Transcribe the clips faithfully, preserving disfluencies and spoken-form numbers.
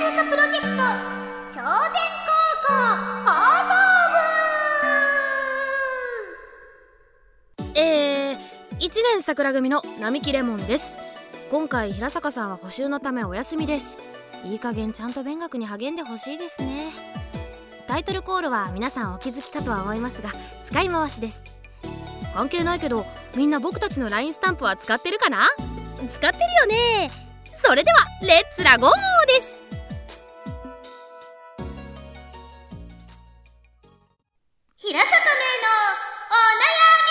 化プロジェクト超全高校放送部。 えー、いちねん桜組の並木レモンです。今回平坂さんは補習のためお休みです。いい加減ちゃんと勉学に励んでほしいですね。タイトルコールは皆さんお気づきかとは思いますが、使い回しです。関係ないけど、みんな僕たちの ライン スタンプは使ってるかな？使ってるよね。それではレッツラゴーです。 平坂芽のお悩み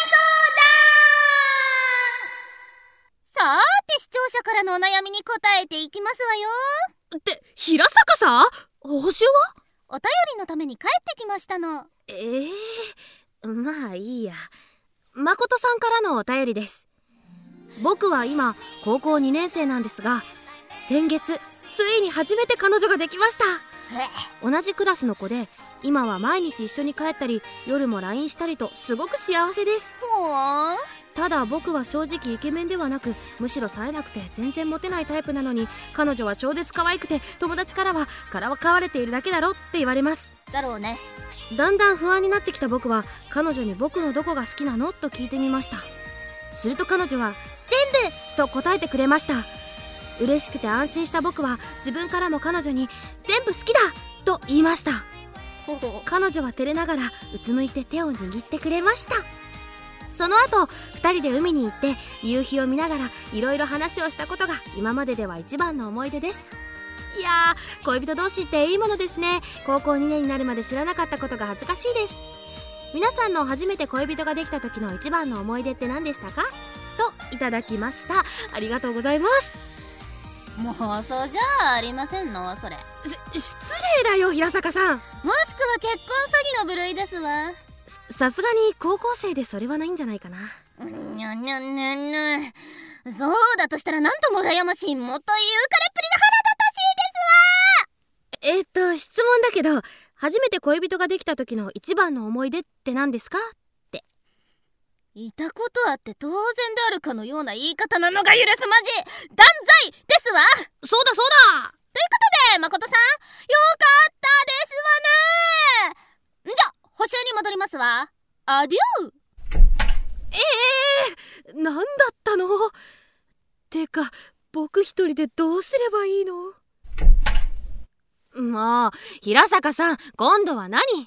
相談。さーて、視聴者からのお悩みに答えていきますわよ。 って平坂さん、補習は？ お便りのために帰ってきましたの。 えー、まあいいや。誠さんからのお便りです。僕は今高校にねん生なんですが、先月ついに初めて彼女ができました。同じクラスの子で、今は毎日一緒に帰ったり夜も ライン したりとすごく幸せです。 ほーん。 ただ僕は正直イケメンではなく、むしろ冴えなくて全然モテないタイプなのに、彼女は超絶可愛くて、友達からはからかわれているだけだろって言われます。 だろうね。 だんだん不安になってきた僕は、彼女に僕のどこが好きなのと聞いてみました。すると彼女は全部と答えてくれました。嬉しくて安心した僕は、自分からも彼女に全部好きだと言いました。彼女は照れながらうつむいて手を握ってくれました。その後ふたりで海に行って夕日を見ながらいろいろ話をしたことが今まででは一番の思い出です。いやー、恋人同士っていいものですね。高校にねんになるまで知らなかったことが恥ずかしいです。皆さんの初めて恋人ができた時の一番の思い出って何でしたか？といただきました。ありがとうございます。 もうそうじゃありませんのそれ。 し失礼だよ平坂さん。 もしくは結婚詐欺の部類ですわ。 さすがに高校生でそれはないんじゃないかな。 にゃにゃにゃにゃ。そうだとしたらなんとも羨ましい、もっと言うかれっぷりが腹立たしいですわ。 えーっと質問だけど、初めて恋人ができた時の一番の思い出って何ですかって。 いたことあって当然であるかのような言い方なのが許すまじ断罪ですわ。 そうだそうだ。 ということで誠さん、よかったですわね。じゃあ補習に戻りますわ。アデュー。 ええー、何だったの？てか僕一人でどうすればいいの？もう平坂さん、今度は何？あーはっはっはっ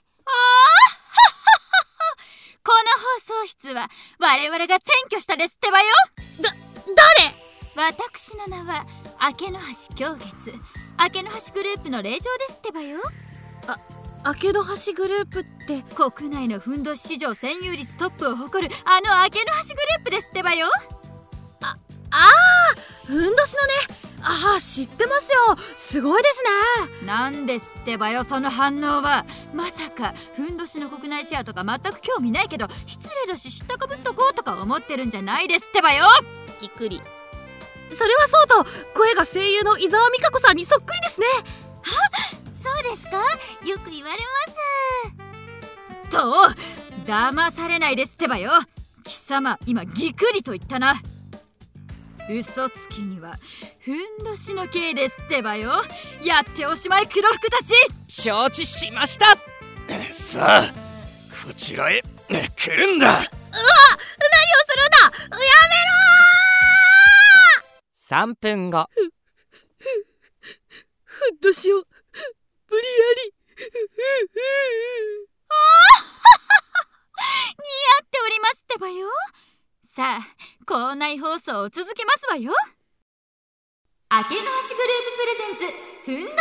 はこの放送室は我々が占拠したですってばよ。 だ、誰？ 私の名は明けの橋狂月、明けの橋グループの令嬢ですってばよ。 あ、明けの橋グループって国内のふんどし市場占有率トップを誇るあの明けの橋グループですってばよ。 あ、あー、ふんどしのね。ああ、知ってますよ。すごいですね。 なんですってばよ、その反応は。まさかふんどしの国内シェアとか全く興味ないけど、失礼だし知ったかぶっとこうとか思ってるんじゃないですってばよ。 ぎっくり。それはそうと、声が声優の伊沢美香子さんにそっくりですね。 そうですか？よく言われますと。騙されないですってばよ。貴様今ぎくりと言ったな。嘘つきにはふんどしの刑ですってばよ。やっておしまい黒服たち。 承知しました。さあこちらへ来るんだ。うわ、何をするんだ。 やめろー。 さんぷんご。 ふ、ふ、ふんどしを無理やり。 ああ似合っておりますってばよ。さあ校内放送を続けますわよ。明けの橋グループプレゼンツふんどしレボリュー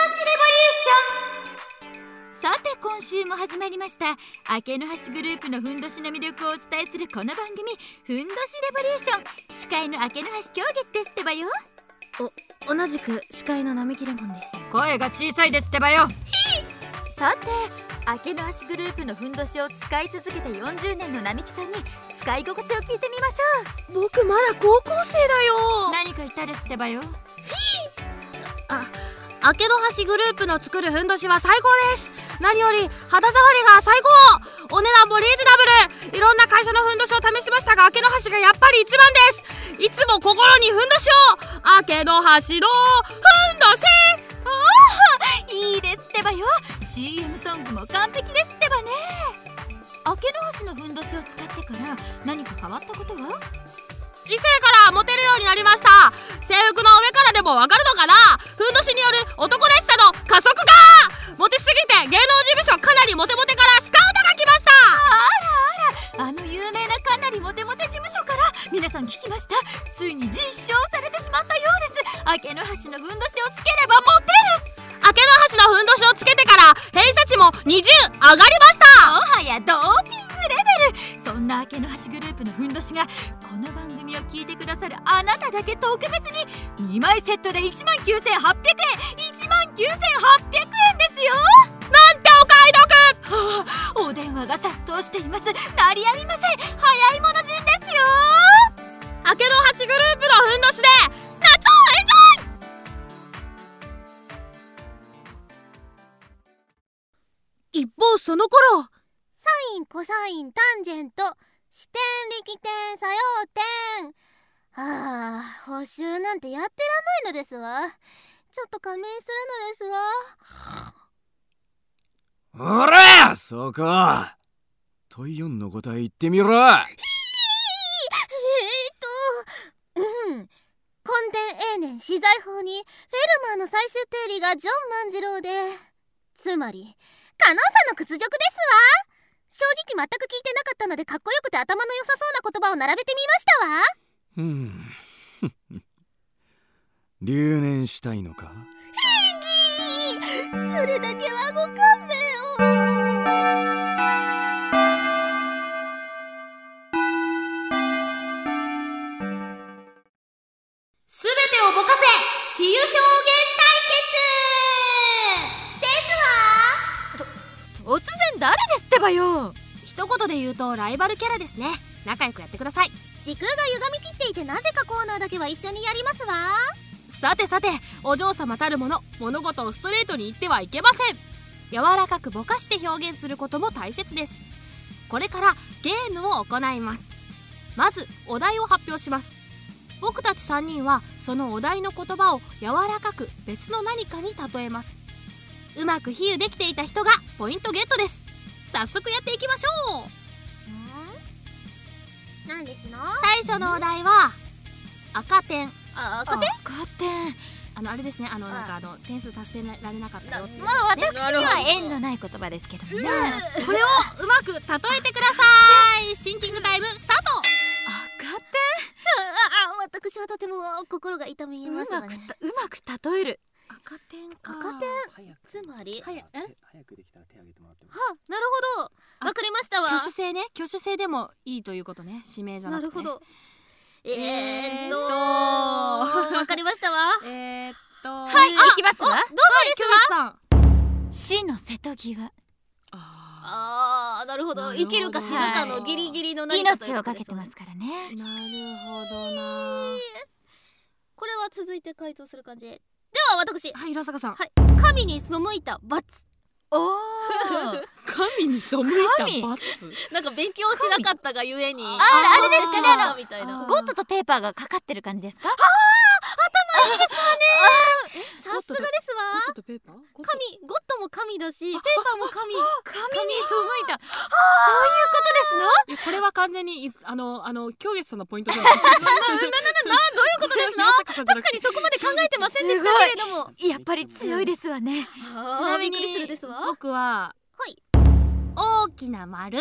ション。さて今週も始まりました、明けの橋グループのふんどしの魅力をお伝えするこの番組、ふんどしレボリューション。司会の明けの橋狂月ですってばよ。 お、同じく司会の並木レモンです。 声が小さいですってばよ。さて明けの橋グループのふんどしを使い続けてよんじゅうねんの並木さんに使い心地を聞いてみましょう。僕まだ高校生だよ。 何か言ったですってばよ。 あ、明けの橋グループの作るふんどしは最高です。何より肌触りが最高。お値段もリーズナブル。いろんな会社のふんどしを試しましたが、明けの橋がやっぱり一番です。いつも心にふんどしを。明けの橋のふんどし。 ああってばよ。 シーエム ソングも完璧ですってばね。明けの橋のふんどしを使ってから何か変わったことは？ 異性からモテるようになりました。制服の上からでもわかるのかな。ふんどしによる男らしさの加速化。モテすぎて芸能事務所かなりモテモテからスカウトが来ました。 あらあら、あの有名なかなりモテモテ事務所から皆さん聞きました。ついに実証されてしまったようです。明けの橋のふんどしをつければモテる。 明けの橋のふんどしをつけてから偏差値もにじゅう上がりました。 もはやドーピングレベル。そんな明けの橋グループのふんどしがこの番組を聞いてくださるあなただけ特別ににまいセットで いちまんきゅうせんはっぴゃくえん、いちまんきゅうせんはっぴゃくえんですよ。 なんてお買い得。 はあ、お電話が殺到しています。鳴りやみません。早い者順ですよ。 明けの橋グループのふんどしで夏をエンジョイ。一方その頃、 サインコサインタンジェント支点力点作用点。はあ、補習なんてやってらんないのですわ。ちょっと仮面するのですわ。 おらそうか。問いよんの答え言ってみろ。 えーっとうん根伝永年資材法にフェルマーの最終定理がジョン万次郎で、つまりカノンさんの屈辱ですわ。正直全く聞いてなかったので、かっこよくて頭の良さそうな言葉を並べてみましたわ。 ふん留年したいのか。 へぎー、それだけはご勘弁を。 すべてをぼかせ比喩表現対決ですわ。 突然誰ですってばよ。一言で言うとライバルキャラですね。仲良くやってください。 時空が歪みきっていて、なぜかコーナーだけは一緒にやりますわ。 さてさて、お嬢様たるもの、物事をストレートに言ってはいけません。柔らかくぼかして表現することも大切です。これからゲームを行います。まずお題を発表します。僕たちさんにんはそのお題の言葉を柔らかく別の何かに例えます。うまく比喩できていた人がポイントゲットです。早速やっていきましょう。 ん？何ですの？ 最初のお題は赤点。 あ、赤点？ 赤点。あのあれですね、あのなんかあの点数達成られなかったよっていう、ね、 まあ私には縁のない言葉ですけどね。 これをうまく例えてください。シンキングタイムスタート。 赤点。 ああ、私はとても心が痛みますがね。 うまく例える。 赤点か。 赤点、つまりはやえ早くできたら手挙げてもらっても。 は、なるほど、わかりましたわ。 挙手制ね、挙手制でもいいということね。指名じゃなくて、ね、 なるほど。えーっとえーっとわかりましたわ。 えー、っとはい、いきますわ。 どうぞですわ。 死の瀬戸際。 ああ、なるほど。 なるほど生きるか死ぬかのギリギリの何かという命をことですね。 かけてますからね。 なるほどな。 これは続いて回答する感じで。では私、 はい、平坂さん。 はい、神に背いた罰。 おお。 神に背いた神罰。 なんか勉強しなかったがゆえに、 ああれですかね、あのみたいな。 ゴッドとペーパーがかかってる感じですか？ さすがですわ。 ゴッドとペーパー？ゴッド神、ゴッドも神だし、ペーパーも神。 神に背いた。そういうことですの？ いやこれは完全にいあのあの京月さんのポイントじゃない。 な、な、な、な、な、どういうことですの？確かにそこまで考えてませんでしたけれども。 やっぱり強いですわね。 ちちなみにびっくりするですわ。 僕ははい。 大きな丸。 え？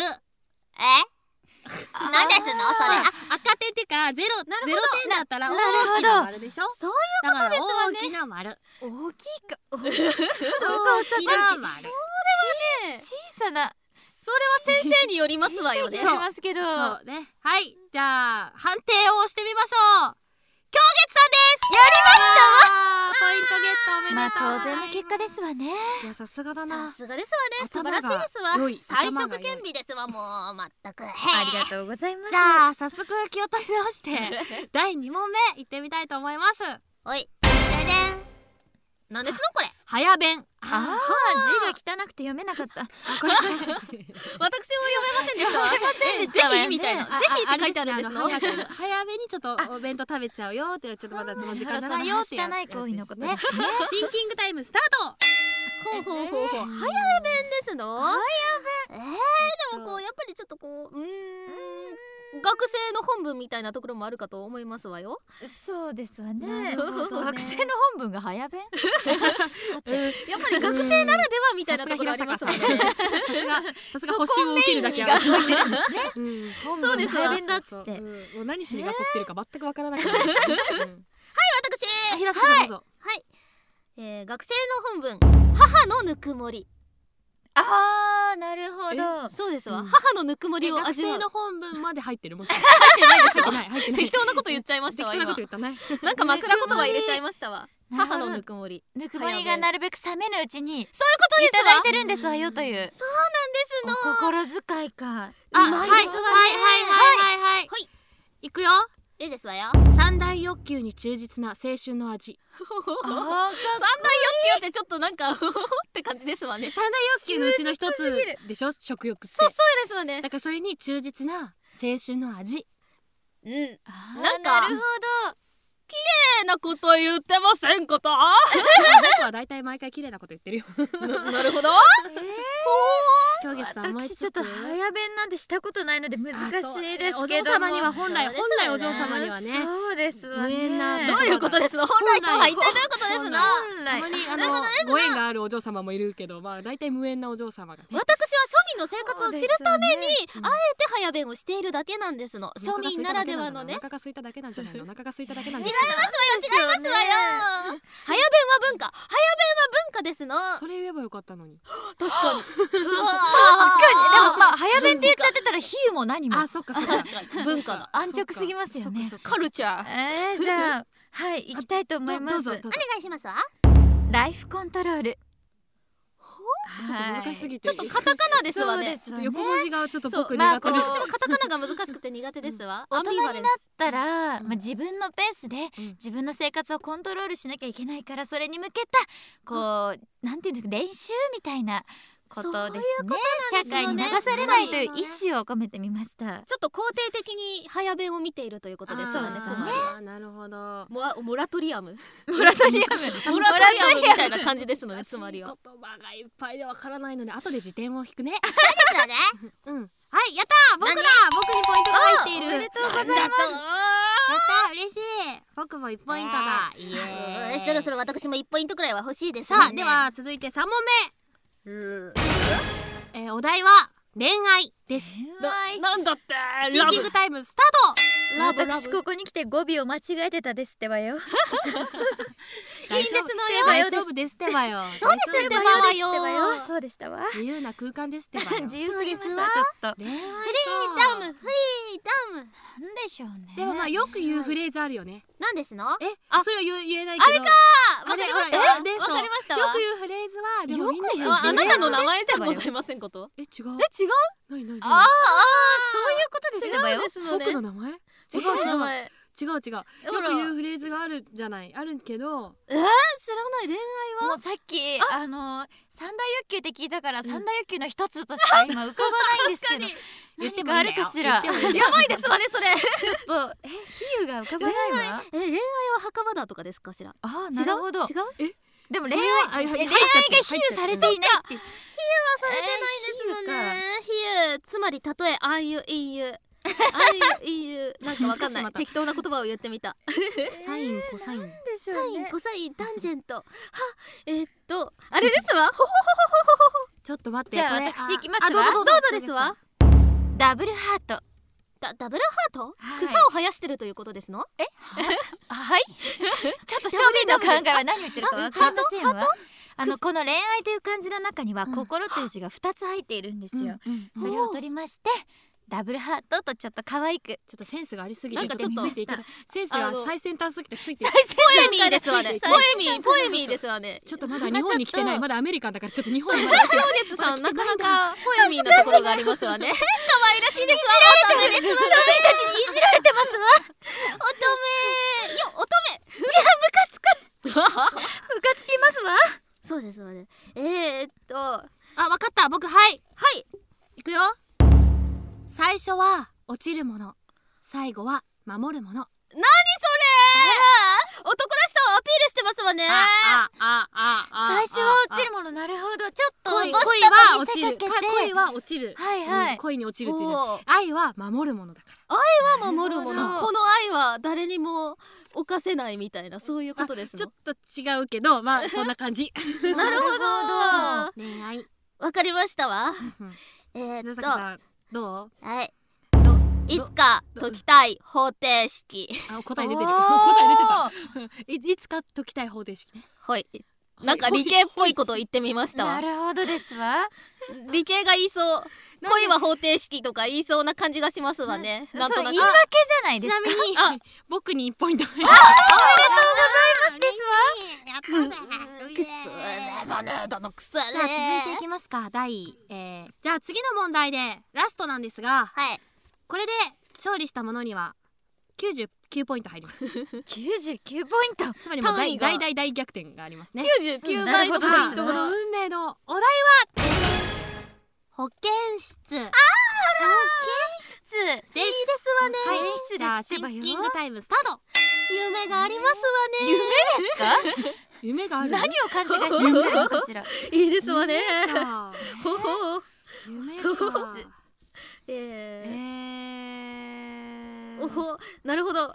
何ですのそれ？あ、 赤点ってかゼロ、 なるほどゼロ点だったらななるほど大きな丸でしょ。 そうだからですわね大きな丸。 大きいか。 大きな丸。 ね。 小さな。 それは先生によりますわよね。 しますけど。 そうね。はい、じゃあ判定をしてみましょう。京月さんです。 やりましたわ。 ポイントゲットおめまあでとう。 当然の結果ですわね。 いやさすがださな。 すがですわね。素晴らしい頭がですわ良い。 才頭が良い色兼備ですわ、もうまったく。 ありがとうございます。 じゃあ早速気を取り直してだいに問目いってみたいと思います。 おい、ででん。何ですのこれ？ 早弁。 ああ、字が汚くて読めなかった。 これ私も読めませんでしたわ。 読めませんでしたわよねぜひみたいな。ぜひって書いてあるんですの？ ああれですねあの早めにちょっとお弁当食べちゃうよって、ちょっとまだその時間じゃないよっていうやつ汚い行為のことね。 ですね。 シンキングタイムスタート。 ほうほうほうほう、早弁ですの。早弁。えー、でもこうやっぱりちょっとこううーん学生の本文みたいなところもあるかと思いますわよ。 そうですわね。 なるほどね学生の本文が早弁。 やっぱり学生ならではみたいなところありますもんね。 さすがさすが補習を受けるだけある。うんそうですわ早弁だっつって。 もう何しに学校来てるか全くわからなくなる。 私、 平さんどうぞ。 はい、えー、学生の本文、母のぬくもり。 あー、なるほど。 そうですわ、 うん母のぬくもりを学味わう。 生の本文まで入ってるもしかして入ってないですよ。 入ってない入ってない適当なこと言っちゃいましたわ今。 適当なこと言ったね。 なんか枕言葉入れちゃいましたわ。 なるほど母のぬくもり。 ぬくもりがなるべく冷めぬうちにいそういうことですわ。 ただいてるんですわよというそうなんですの。 お心遣いか。 あ、 あ、 まはいいですわね。 はいはいはいはい。 はい行くよ。 いいですわよ。 三大欲求に忠実な青春の味。 あー、 三大欲求ってちょっとなんかって感じですわね。 三大欲求のうちの一つでしょ、食欲って。 そうそうですわね。 だからそれに忠実な青春の味。 うん。 あー、 なんかなるほど。 綺麗なこと言ってませんこと僕は大体毎回綺麗なこと言ってるよ。 な, なるほど。 今月さんもう一つ私ちょっと早弁なんてしたことないので難しいですけども、 お嬢様には本来そうですよね本来お嬢様にはね、 そうですわね。 無縁などういうことですの？本来とは一体どういうことですの？ 本来たまにあどういうのことですのご縁があるお嬢様もいるけど、まあ大体無縁なお嬢様がね。 私は庶民の生活を知るために、 うんあえて早弁をしているだけなんですの。庶民ならではのね。 お腹が空いただけなんじゃないの？お腹が空いただけなんじ違いゃないの？ ますわよ、違いますわよ。早弁は文化、早弁は文化ですの。 それ言えばよかったのに。 確かに。 確かに。でもまあ早弁って言っちゃってたら比喩も何もあ、そっかそっか。 確かに文化だ。 安直すぎますよね。 カルチャー。 えー、じゃあはい行きたいと思います。 どうぞどうぞ。 お願いしますわ。 ライフコントロール。 ちょっと難しすぎて。 ちょっとカタカナですわね。 ちょっと横文字がちょっと僕苦まあ手で。 こう私もカタカナが難しくて苦手ですわ。 大人になったら、 うんまあ、自分のペースでうん自分の生活をコントロールしなきゃいけないから、それに向けたこうなんていうんですか、練習みたいなことですね。 そういうことなんですよね社会に流されないという意思を込めてみました。 ちょっと肯定的に早弁を見ているということですわね。 あーつまりあーなるほど。 モラモラトリアムモラトリアムモラトリアムみたいな感じですのね。つまりは。 言葉がいっぱいでわからないので後で辞典を引くね。 ですよね。 うん。はい、やったー、僕だ。僕にポイントが入っている。 おめでとうございます。 やったー、嬉しい。僕もいちポイントだ。イエーイ。 そろそろ私もいちポイントくらいは欲しいですさあ、では続いてさん問うん目。えー、お題は恋愛です。 なんだってシンキングタイムスターラブラブ私ここに来て語尾を間違えてたですってばよ。 ト。 いいんですのよ大丈夫ですってばよ。 そうですってばわよ。 そうでしたわ。 自由な空間ですってばよ。 自由すぎましそうですわたちょっと。 恋愛か。 フリーダムフリーダムなんでしょうね。 でもまあよく言うフレーズあるよね。 なんですの？ え、 あそれは言う言えないけど。 あれかわかりましたわ。わあれでかりましたわ。 よく言うフレーズはでもみんなよく言うああなたの名フレーズ前じゃございませんこと？ え、違う。 え違う？ なになに。 あーあーそういうことですってばよ違うんで。すのね。 僕の名前？違う違う。 名前違う違う。よく言うフレーズがあるじゃない。あるけど。 えー、知らない恋愛はもうさっきあの三大欲求って聞いたから三大欲求の一つとしか今浮かばないんですけど、 言って何かあもいいんだよるかしら。 言ってもいいんだよやばいですわねそれ。 ちょっとえ比喩が浮かばないわ。 え恋愛は墓場だとかですかしら？ あー違うなるほど。 違う？ でもそれ恋愛え恋愛はあ入っちゃってるが比喩されていないって。 はされてないですのね。比喩つまり例えあんゆいんゆあんゆいんゆなんかわかんない難しいまた適当な言葉を言ってみた。 サインコサイン。 でしょサうね。 インコサインタンジェントはえーっとあれですわ。ほほほほほほちょっと待って。 じゃあこれ私行きますわあどうぞどうぞですわ。 ダブルハート。 ダダブルハート？ はい草を生やしてるということですの？ あはいちょっと庶民の考えは何を言ってるかわかりませんわ。あのこの恋愛という漢字の中にはうん心という字がふたつ入っているんですよ。 うんそれを取りましてダブルハートとちょっと可愛く。 ちょっとセンスがありすぎてなんかちょっとついていけない。センスが最先端すぎてついていけポエミーですわね。ポエミーポエミーですわね。 ちょっとまだ日本に来てない。まだアメリカンだからちょっと日本に。 氷月さんなかなかポエミーなところがありますわね。可愛らしいですわ。乙女ですわ。 庶民たちにいじられてますわ。 乙女よ乙ムカつきますわ。 女。そうですわね。えー、っとはあ、わかった。僕はい。 い。 いくよ。最初は落ちるもの。最後は守るもの。 何それ？男らしさをアピールしてますわよね。 ああああ最初は落ちるもの、なるほど。ちょっと恋落とし恋はたと落ちる見せかけて、 恋は落ちる、 はいはい、 うん恋に落ちるっていうじゃん。 おー愛は守るものだから。 愛は守るもなるほどの。この愛は誰にも犯せないみたいな、そういうことですの。 ちょっと違うけど、まあそんな感じ。 なるほど。わ恋愛。 かりましたわ。 うんえーっと、 野崎さんどう？ はい。 どいつか解きたい方程式。 あ答え出てる。 おー答え出てた。いいつか解きたい方程式ね。 はい。なんか理系っぽいこと言ってみましたわ。 なるほどですわ。 理系が言いそう。 で恋は方程式とか言いそうな感じがしますわね。なんとなく。 そう言い訳じゃないですか。 ちなみにあ僕にいちポイント入る。 くそレモネードのくそね。 じゃあ続いていきますか。第、えー、じゃあ次の問題でラストなんですが、 はい。 これで勝利した者にはきゅうじゅうきゅうポイント入ります。 きゅうじゅうきゅうポイント。 つまりもう大単位が大大大逆転がありますね。 きゅうじゅうきゅうばいのなるほどさあその運命のお題は保健室。 室。 いいですわね。 はい、 保健室じゃあですってばよシンキングタイムスタート。 夢がありますわね。 夢ですか？ 夢がある。 何を勘違いしてらっしゃるのかしら。 いいですわね。 かほほ夢ほほか。 ええー、 ー。おほ、なるほど。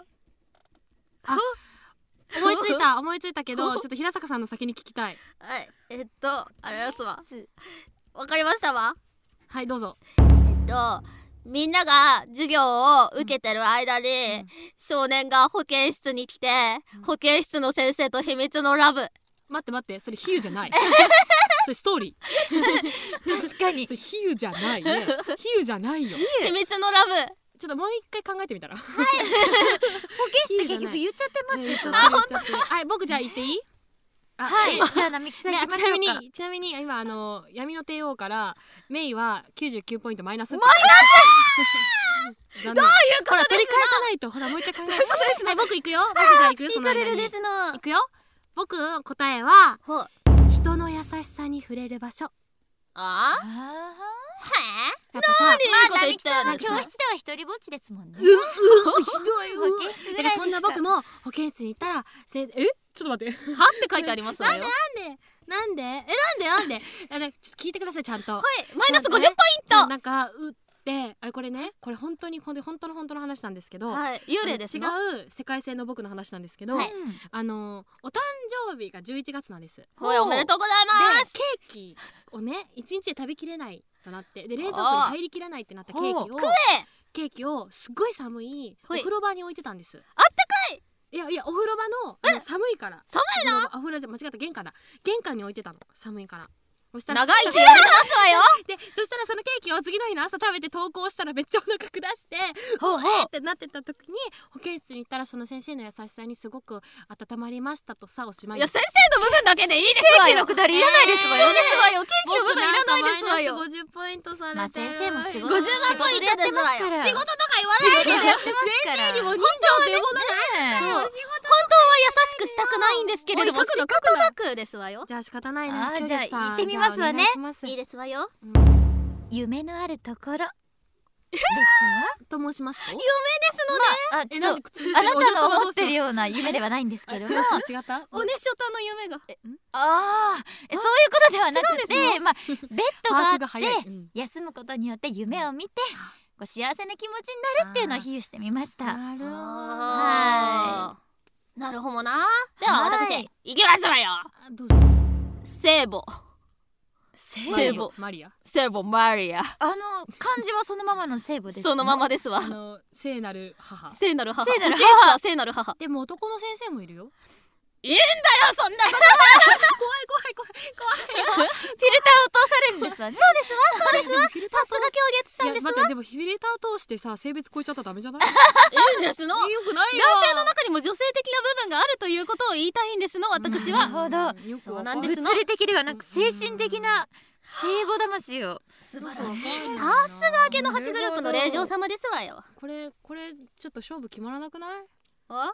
思いついた思いついたけどちょっと平坂さんの先に聞きたい。 はい。えっと、あれですわ。わかりましたわ。 はいどうぞ。 えっと、みんなが授業を受けてる間に、 うん少年が保健室に来て、 うん保健室の先生と秘密のラブ。 待って待ってそれ比喩じゃない。それストーリ確かにー。それ比喩じゃないね。比喩じゃないよ。 秘密のラブ。 ちょっともう一回考えてみたら。 保健室って結局言っちゃってますねね。 あ本当。はい僕じゃあ言っていい？あはいえじゃあ並木さんね行きまちなみしょうか。 にちなみに今あの闇の帝王からメイはきゅうじゅうきゅうポイントマイナス。マイナス。どういうことですの？ほら取り返さないと。ほらもう一回考えて。はい僕行くよ。僕じゃあ行くよその間に。 イカレルですの行。くよ。僕の答えはほう。 人の優しさに触れる場所。 ああーやっぱさ、 ーまあこと言って並木さんはたんですね教室では一人ぼっちですもんね。 ううひどい保健室ぐらいでしかだからそんな僕も保健室に行ったら先生えちょっと待ってはって書いてありますわよ。はなんでなんでえなんでなんであれちょっと聞いてくださいちゃんと。 い。マイナスごじゅっポイント。 なんかうってあれこれねこれ本当にほんで本当の本当の話なんですけど、 はい。幽霊ですの。 あの違う世界線の僕の話なんですけど、 はいあのお誕生日がじゅういちがつなんです。ではい、おめでとうございます。 ケーキをねいちにちで食べきれないとなってで冷蔵庫に入りきらないってなったケーキをほう食え。 ケーキをすっごい寒いおはい風呂場に置いてたんです。 あったかい。 いやいやお風呂場のあの寒いから寒いの？ お風呂場あ風呂じゃ間違った玄関だ玄関に置いてたの寒いからそしたら長いって言われてますわよ。 でそしたらそのケーキを次の日の朝食べて登校したらめっちゃお腹下してほうほううえーってなってた時に保健室に行ったらその先生の優しさにすごく温まりましたとさおしまいいや、先生の部分だけでいいですわよ。 ケーキのくだりいらないですわよねいいですわよ。ケーキの部分いらないですわよ。 ごじゅっポイントされてる。 まあ先生も仕事ごじゅうまんポイントですわよ。仕事とか言わないで。 やってますから。 にも人情ってものねそう本当は優しくしたくないんですけれども、 おい書くの仕方なくですわよ。 じゃあ仕方ないね。 あーじゃあケイさん行ってみますわねじゃあお願いしますいいですわよ。 夢のあるところですと申しますと。 わ。まああちえなんょっとで続いてあなたの思ってるよ。 ような夢ではないんですけども。 違った。 おねしょたの夢が。 ああ、えそういうことではなくて、まあベッドがあ把握がって早い。うん休むことによって夢を見て、こう幸せな気持ちになるっていうのを比喩してみました。 なるほど。 あーなるほどな。でははい私、いきますわよ。 どうぞ。 聖母。 聖聖母。 マリア。 聖母マリア。 あの漢字はそのままの聖母です。 そのままですわあ。の聖なる母。 聖なる母。 聖なる母保健室は聖なる母。 でも男の先生もいるよ。 いるんだよ、そんなこと。 怖い怖い怖い怖い。 フィルターを通されるんですわね。 そうですわ、そうですわ。 フィルターさすが狂月さんいやですわ。 待ってでもフィルター通してさ性別超えちゃったらダメじゃない？ いいんですの。 よくないよ。 男性の中にも女性的な部分があるということを言いたいんですの、私は。 なるほどうんよくそうわかるなんですの物理的ではなく精神的な聖母魂を。 素晴らしい。さすが明けの橋グループの令嬢様ですわよ。 これこれちょっと勝負決まらなくない？ あ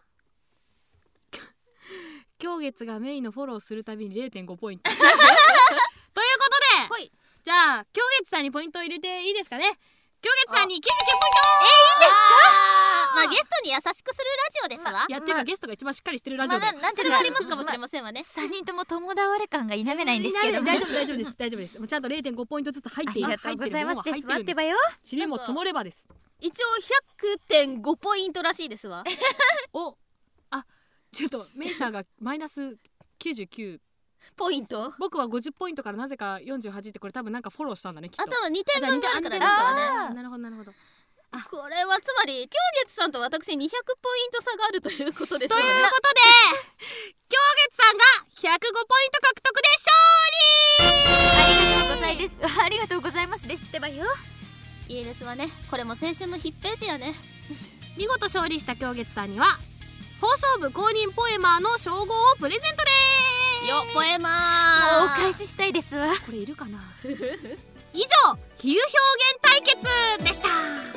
狂月がメインのフォローするたびに れいてんご ポイントということでほい。 じゃあ狂月さんにポイントを入れていいですかね。狂月さんにきゅうじゅうきゅうポイント。 あーまあゲストに優しくするラジオですわ。 いやっていうかゲストが一番しっかりしてるラジオで、 まあ、なんていうかそれはありますかもしれませんわね。 さんにんとも共倒れ感が否めないんですけども、 大丈夫大丈夫です大丈夫です。もうちゃんと れいてんご ポイントずつ入っているありがとうございます。 入ってるものは入ってるんです。 待ってばよ。 塵も積もればです。 一応 ひゃくてんご ポイントらしいですわ。 おあちょっとメイサーがマイナスきゅうじゅうきゅうポイント。 僕はごじゅうポイントからなぜかよんじゅうはちって、これ多分なんかフォローしたんだねきっと。 あ、多分にてんぶんがあるからですあわね。 あなるほどなるほど。 これはつまり京月さんと私にひゃくポイント差があるということですよね。 ということで京月さんがひゃくごポイント獲得で勝利。 ありがとうございですありがとうございますですってばよ。 いいですわね。これも青春のヒッページやね。 見事勝利した京月さんには放送部公認ポエマーの称号をプレゼントでーす。 よポエマーもうお返ししたいですわ。 これいるかな。 以上比喩表現対決でした。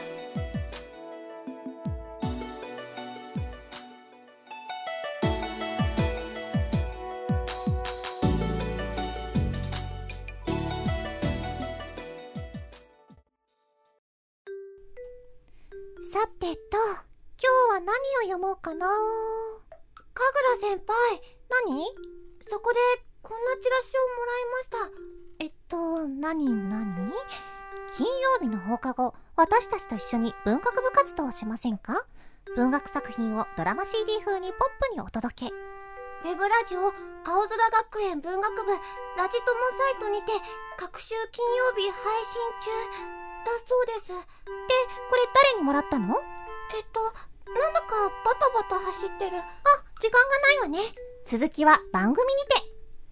さてと、今日は何を読もうかな。かぐら先輩、何？そこでこんなチラシをもらいました。えっと、何何？金曜日の放課後、私たちと一緒に文学部活動をしませんか？文学作品をドラマ シーディー 風にポップにお届け。ウェブラジオ、青空学園文学部、ラジトモサイトにて、各週金曜日配信中、だそうです。で、これ誰にもらったの？えっと、なんだかバタバタ走ってる。あ、時間がないわね。続きは番組にて。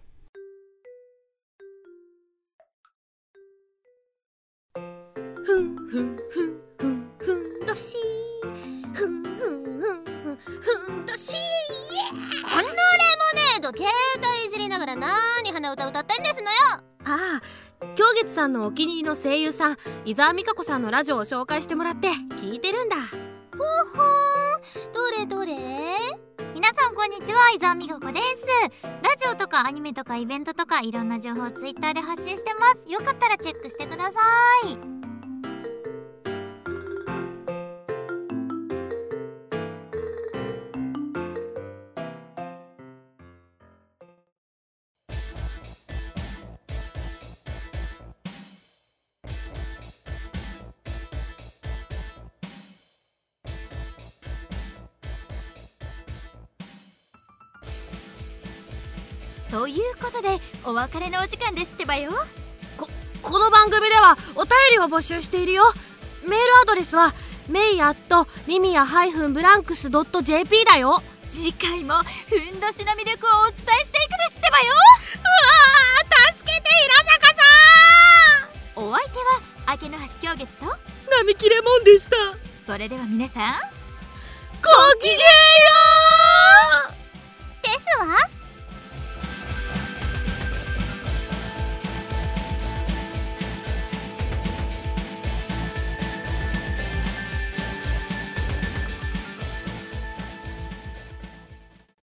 ふんふんふんふんふんどしーふんふんふんふんふんどしー。 このレモネード携帯いじりながらなーに鼻歌歌ってんですのよ。 ああ京月さんのお気に入りの声優さん伊沢美香子さんのラジオを紹介してもらって聞いてるんだ。 ほほー、どれどれ？ 皆さんこんにちは、伊沢美香子です。ラジオとかアニメとかイベントとかいろんな情報をツイッターで発信してます。よかったらチェックしてください。ということでお別れのお時間ですってばよ。 ここの番組ではお便りを募集しているよ。メールアドレスはメイアットミミヤハイフンブランクスドットジェーピー だよ。 次回もふんどしの魅力をお伝えしていくですってばよ。 うわー助けて平坂さん。 お相手は明けの橋京月と並木レモンでした。 それでは皆さんごきげんようですわ。